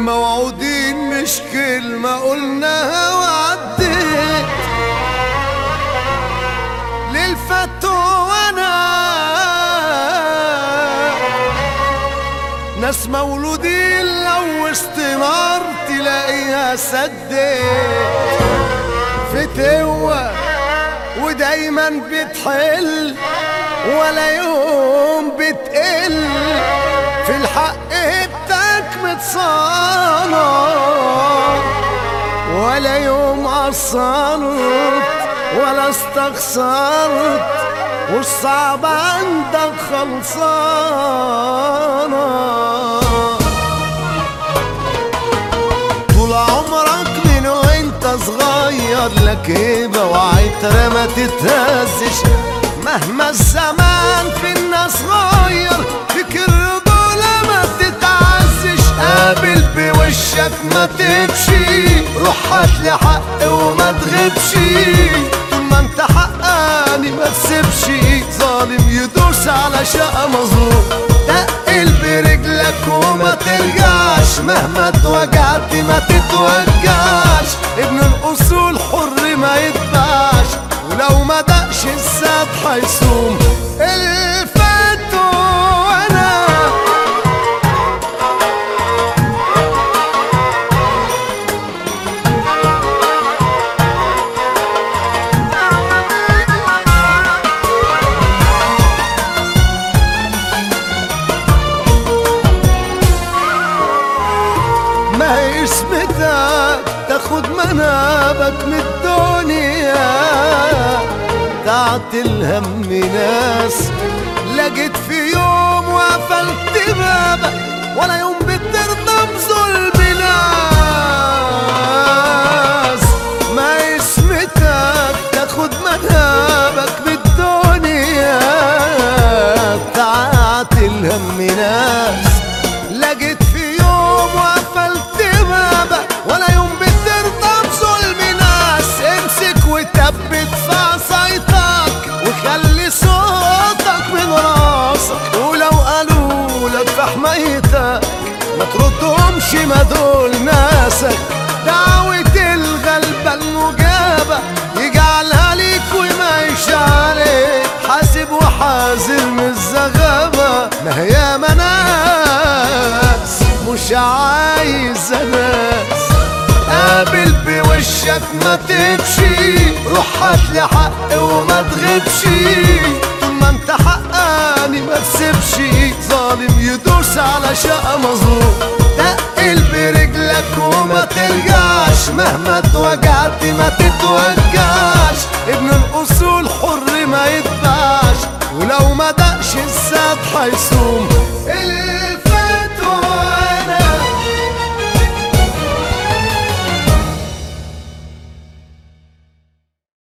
موعودين مش كلمة قلناها وعديت للفتو وانا ناس مولودين لو وسط نار تلاقيها سدت فتوة ودايما بتحل ولا يوم بتقل في الحق هبتك متصانع ولا يوم قصرت ولا استخسرت والصعب عندك خلصانة. طول عمرك من وانت صغير لك هيبة وعترة ما تتهزش مهما الزمان في الناس غير فيك الرجولة ما تتعزش. قابل بوشك ما تمشي روح هاتلي حق وما تغيبش طول ما انت حقاني ما تسيبش ظالم يدوس على شقة مظلوم. تقل برجلك وما ترجعش مهما اتوجعت ما تتوجعش ابن الأصول حر ما يتباعش ولو ما دقش الساد هيصوم الفتو وانا ما هي اسمتك تاخد منابك من الدنيا تعت الهم ناس لقيت في يوم وقفلت بابك ولا يوم بترضى بظلم ناس. ما اسمتك تاخد منابك من الدنيا تعت الهم ناس لقيت في يوم وقفلت بابك ولا يوم بترضى بظلم ناس. امسك وثبت في عصايتك وخلي صوتك من راسك ولو قالوا لك في حمايتك ما تردهمش ما دول ناسك. دعوة الغلبة المجابة يجعلها ليك وما يشعلك حاسب وحازر من الزغابة ما هي ناس مش عايزة ناس. قابل بوشك ما تمشي روح هاتلي حق وما تغيبش طول ما انت حقاني ما تسيبش ظالم يدوس على شقة مظلوم. تقل برجلك وما ترجعش مهما اتوجعت ما تتوجعش ابن الأصول حر ما يتباعش ولو ما دقش الساد هيصوم